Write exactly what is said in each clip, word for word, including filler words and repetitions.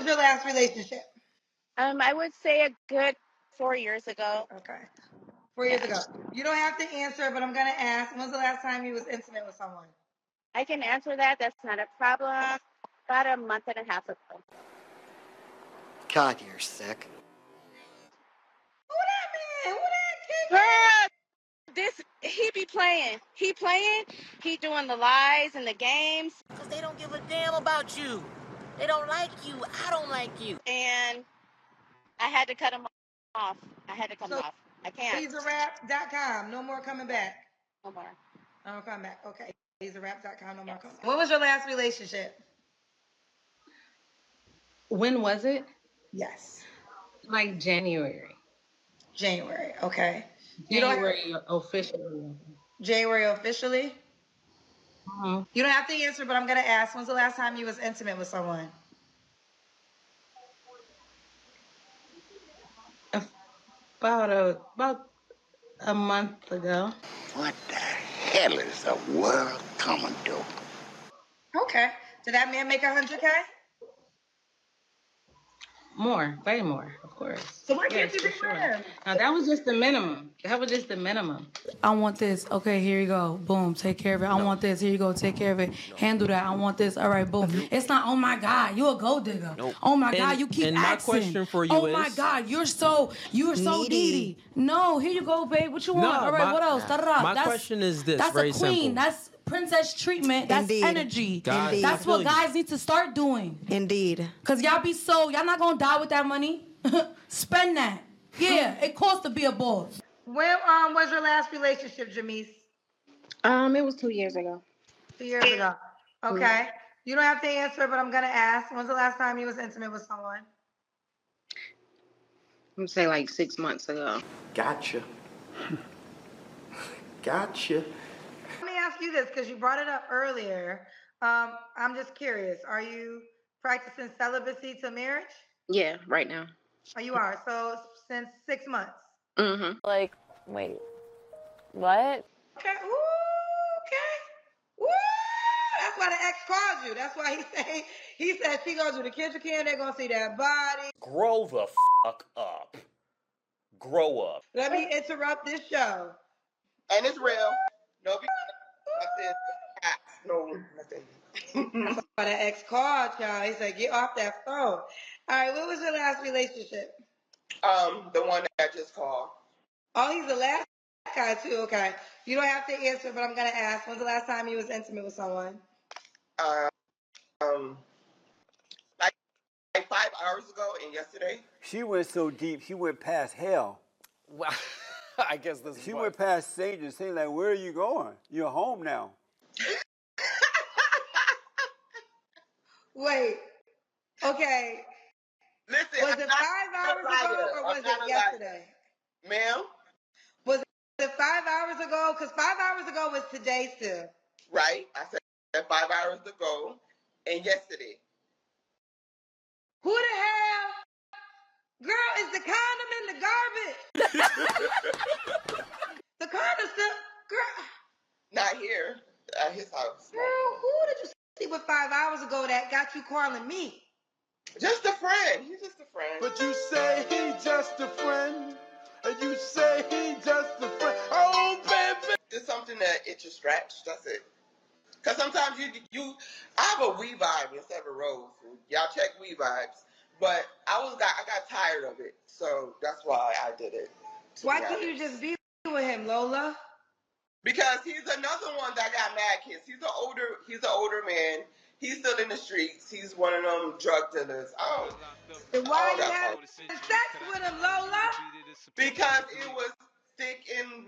your last relationship? Um, I would say a good four years ago. Okay. Four years yeah. ago. You don't have to answer, but I'm going to ask, when was the last time you was intimate with someone? I can answer that. That's not a problem. About a month and a half ago. God, you're sick. Who that man? Who that kid? Girl, this, he be playing. He playing. He doing the lies and the games. Because they don't give a damn about you. They don't like you. I don't like you. And I had to cut him off. I had to cut so, him off. I can't. He's a rap dot com. No more coming back. No more. No more coming back. Okay. He's a rap dot com. No yes. more coming back. What was your last relationship? When was it? Yes. Like January. January. Okay. January you don't have, officially. January officially? Mm-hmm. You don't have to answer, but I'm going to ask, when's the last time you was intimate with someone? About a, about a month ago. What the hell is the world coming to? Okay. Did that man make one hundred K? More, way more, of course. So why can't you be sure. Now that was just the minimum. That was just the minimum. I want this. Okay, here you go. Boom, take care of it. I no. want this. Here you go. Take care of it. No. Handle that. I want this. All right, boom. It's not, oh my God, you a gold digger. Nope. Oh my and, God, you keep and asking. And my question for you oh is. Oh my God, you're so, you're so needy. needy. No, here you go, babe. What you want? No, All right, my, what else? Da-da-da. My that's, question is this, that's very a queen. simple. That's princess treatment. That's Indeed. energy. God, Indeed. That's what guys need to start doing. Indeed. Because y'all be so, y'all not going to die with that money. Spend that. Yeah, it costs to be a boss. When um was your last relationship, Jamise? Um, it was two years ago. Two years ago. Okay. Mm-hmm. You don't have to answer, but I'm gonna ask. When's the last time you was intimate with someone? I'm gonna say like six months ago. Gotcha. Gotcha. Let me ask you this, because you brought it up earlier. Um, I'm just curious. Are you practicing celibacy to marriage? Yeah, right now. Oh, you are. So since six months. Mm-hmm. Like, wait, what? Okay. Ooh, okay. Woo! That's why the ex called you. That's why he said he said she goes to the kitchen can. They're gonna see that body. Grow the fuck up. Grow up. Let me interrupt this show. And it's real. No, I said, no, nothing. That's why the ex called y'all. He said, get off that phone. All right, what was your last relationship? Um, the one that I just called. Oh, he's the last guy too. Okay, you don't have to answer, but I'm gonna ask. When's the last time you was intimate with someone? Uh, um, like, like five hours ago and yesterday. She went so deep. She went past hell. Well, I guess this. She is went past Satan, saying like, "Where are you going? You're home now." Wait. Okay. Listen, was I'm it not, five hours ago or was it yesterday? Ma'am? Was it five hours ago? Because five hours ago was today still. Right. I said five hours ago and yesterday. Who the hell? Girl, is the condom in the garbage? The condom still, girl. Not here. At his house. Girl, who did you see with five hours ago that got you calling me? Just a friend. He's just a friend. But you say he just a friend. And you say he just a friend. Oh, baby. It's something that itch a scratch. That's it. Because sometimes you, you, I have a We Vibe instead of a Rose. Y'all check We Vibes. But I was got, I got tired of it. So that's why I did it. Why can't you just be with him, Lola? Because he's another one that got mad kids. He's an older, he's an older man. He's still in the streets. He's one of them drug dealers. Oh, and why you having sex with him, Lola? Because it was thick and.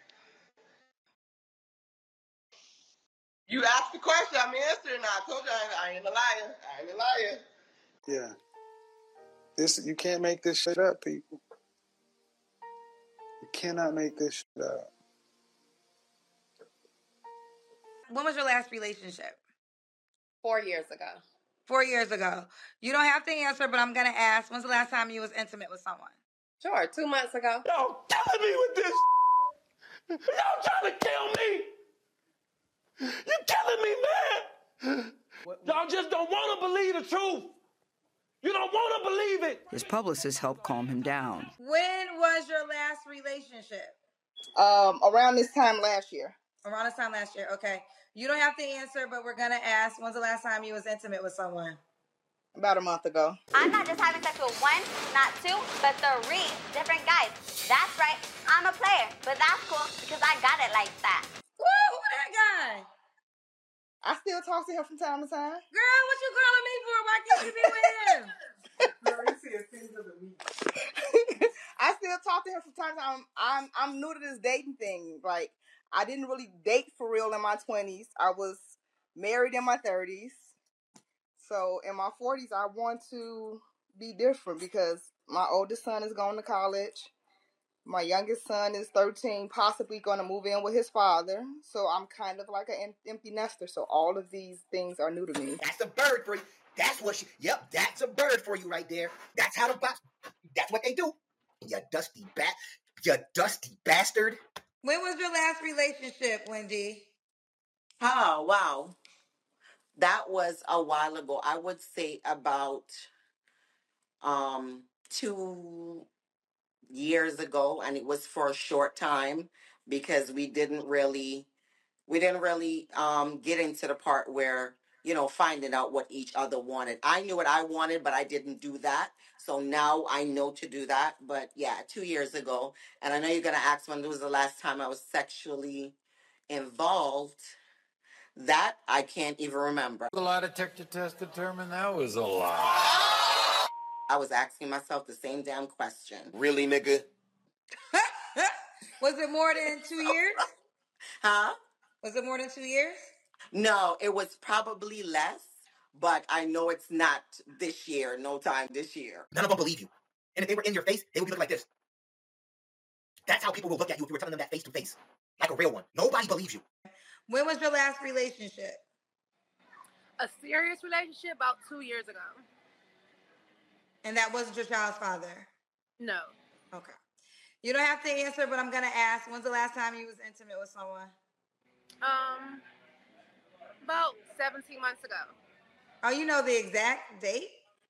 You asked the question, I'm answering. I told you I, I ain't a liar. I ain't a liar. Yeah, this you can't make this shit up, people. You cannot make this shit up. When was your last relationship? Four years ago. Four years ago. You don't have to answer, but I'm going to ask. When's the last time you was intimate with someone? Sure, two months ago. Y'all killing me with this. Y'all trying to kill me. You killing me, man. Y'all just don't want to believe the truth. You don't want believe it. His publicist helped calm him down. When was your last relationship? Um, around this time last year. Around this time last year, okay. You don't have to answer, but we're gonna ask, when's the last time you was intimate with someone? About a month ago. I'm not just having sex with one, not two, but three different guys. That's right, I'm a player, but that's cool because I got it like that. Woo, who that guy? I still talk to him from time to time. Girl, what you calling me for? Why can't you be with him? I still talk to him from time to time. I'm I'm new to this dating thing. Like, I didn't really date for real in my twenties. I was married in my thirties. So in my forties, I want to be different because my oldest son is going to college. My youngest son is thirteen, possibly going to move in with his father. So I'm kind of like an empty nester. So all of these things are new to me. That's a bird for you. That's what she, yep, that's a bird for you right there. That's how the box, that's what they do. You dusty bat, you dusty bastard. When was your last relationship, Wendy? Oh, wow. That was a while ago. I would say about um, two years ago, and it was for a short time because we didn't really, we didn't really um, get into the part where, you know, finding out what each other wanted. I knew what I wanted, but I didn't do that. So now I know to do that. But yeah, two years ago. And I know you're going to ask when was the last time I was sexually involved. That I can't even remember. The lie detector test determined that was a lie. I was asking myself the same damn question. Really, nigga? Was it more than two years? Huh? Was it more than two years? No, it was probably less, but I know it's not this year, no time this year. None of them believe you. And if they were in your face, they would be looking like this. That's how people will look at you if you were telling them that face to face. Like a real one. Nobody believes you. When was your last relationship? A serious relationship about two years ago. And that wasn't your child's father? No. Okay. You don't have to answer, but I'm going to ask, when's the last time you was intimate with someone? Um, about seventeen months ago. Oh, you know the exact date?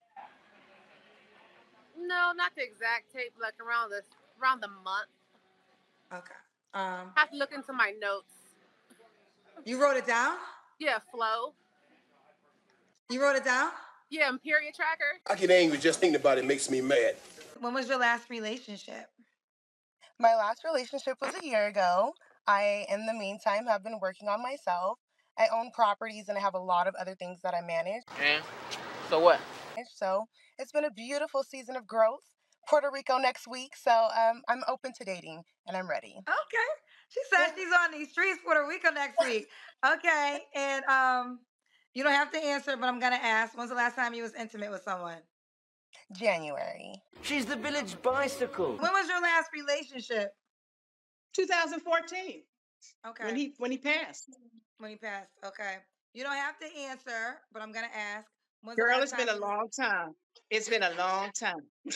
No, not the exact date, like around the around the month. Okay. Um, I have to look into my notes. You wrote it down? Yeah, Flow. You wrote it down? Yeah, and period tracker. I get angry just thinking about it makes me mad. When was your last relationship? My last relationship was a year ago. I, in the meantime, have been working on myself. I own properties and I have a lot of other things that I manage. And so what? So it's been a beautiful season of growth. Puerto Rico next week, so um, I'm open to dating and I'm ready. Okay. She said she's on these streets, Puerto Rico next week. Okay. And um, you don't have to answer, but I'm going to ask, when's the last time you was intimate with someone? January. She's the village bicycle. When was your last relationship? two thousand fourteen. Okay. When he when he passed. When he passed. Okay. You don't have to answer, but I'm going to ask. When's Girl, the last it's been time a you- long time. It's been a long time.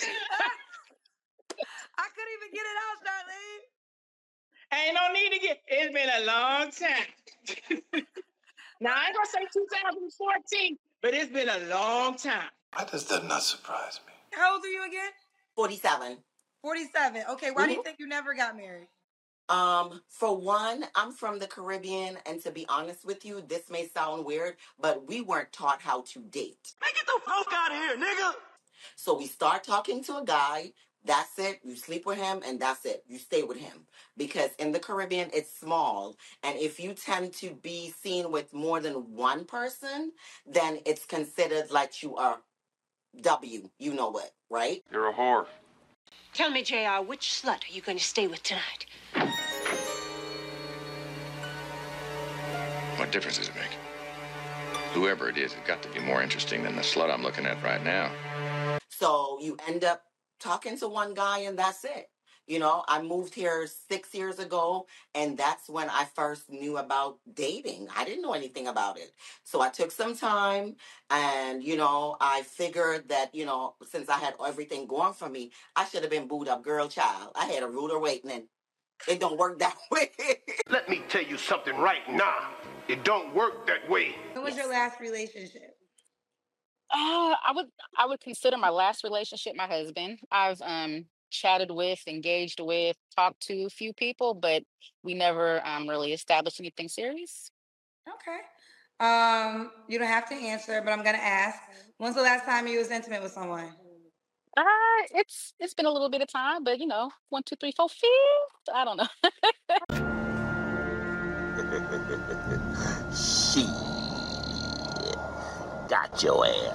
I couldn't even get it out, Charlene. Ain't no need to get, it's been a long time. Now, I ain't gonna say two thousand fourteen, but it's been a long time. Why does that not surprise me? How old are you again? forty-seven. forty-seven. Okay, why do you Mhm. think you never got married? Um, for one, I'm from the Caribbean, and to be honest with you, this may sound weird, but we weren't taught how to date. Man, get the fuck out of here, nigga! So we start talking to a guy, that's it, you sleep with him, and that's it, you stay with him. Because in the Caribbean, it's small, and if you tend to be seen with more than one person, then it's considered like you are W, you know what, right? You're a whore. Tell me, J R, which slut are you going to stay with tonight? What difference does it make? Whoever it is, it's got to be more interesting than the slut I'm looking at right now. So you end up talking to one guy and that's it. You know, I moved here six years ago and that's when I first knew about dating. I didn't know anything about it. So I took some time and, you know, I figured that, you know, since I had everything going for me, I should have been booed up girl child. I had a rude awakening. It don't work that way. Let me tell you something right now. It don't work that way. When was your last relationship? Uh, I would I would consider my last relationship my husband. I've um chatted with, engaged with, talked to a few people, but we never um really established anything serious. Okay. Um, you don't have to answer, but I'm gonna ask. When's the last time you was intimate with someone? Uh, it's it's been a little bit of time, but you know, one, two, three, four, fifth. I don't know. Shit. Got your ass.